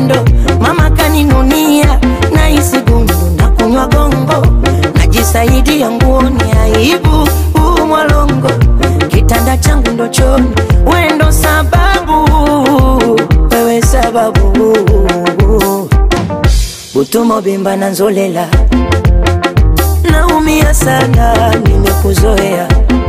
upendo. Mama kaninunia na isi gundu na kunywa gongo. Najisaidia nguoni aibu mwalongo. Kitanda changu ndo choni, wewe ndo sababu, wewe sababu. Butumo bimba na nzolela, naumia sana nimekuzoea.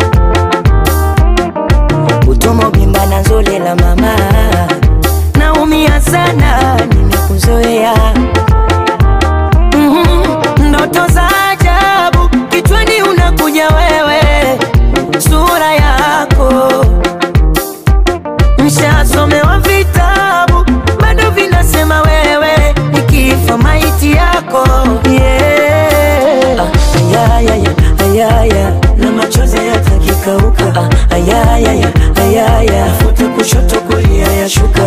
Butumo bimba na nzolela mama, naumia sana nimekuzoea. Ndoto za ajabu kichwani unakuja wewe, sura yako mshasomewa vitabu bado vinasema wewe nikifa maiti yako. Ayaya na machozi yatakikauka. Ayaya futa kushoto kulia ya shuka.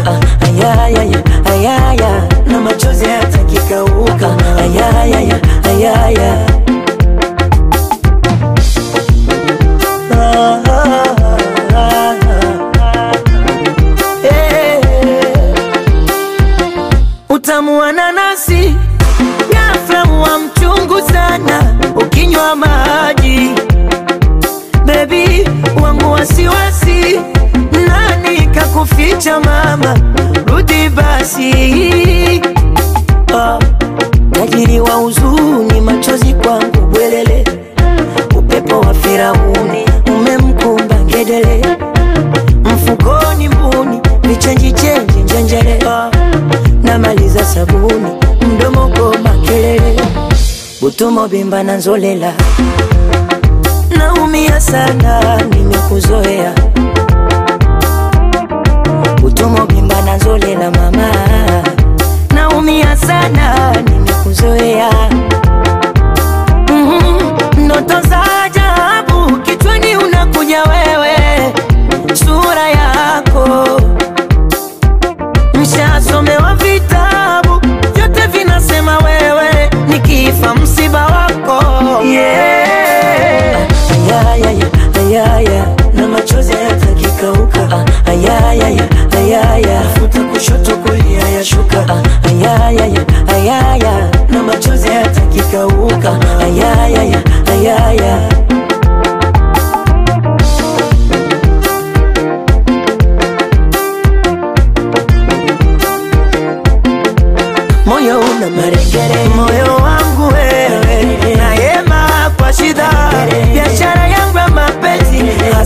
Ayaya na machozi yatakikauka. Ayaya utamu wa nanasi ghafla wa mchungu sana ukinywa maji. Baby wangu wasiwasi, nani kakuficha mama, rudi basi. Tajiri wa huzuni, machozi kwangu bwelele. Upepo wa Firauni umemkumba ngedele. Mfukoni mbuni, vichenji chenji njenjele. Namaliza sabuni, mdomo koma kelele. Butumo bimba na nzolela, naumia sana nimekuzoea. Butumo bimba na nzolela mama, naumia sana nimekuzoea. Ndoto za ajabu kichwani unakuja wewe, sura yako mshasomewa vitabu vyote vinasema wewe nikifa msiba wako. Ayaya na machozi yatakikauka. Ayaya futa kushoto kulia ya shuka. Ayaya na machozi yatakikauka. Ayaya moyo una marekere, moyo wangu wewe na yema kwa shida. Biashara yangu ya mapenzi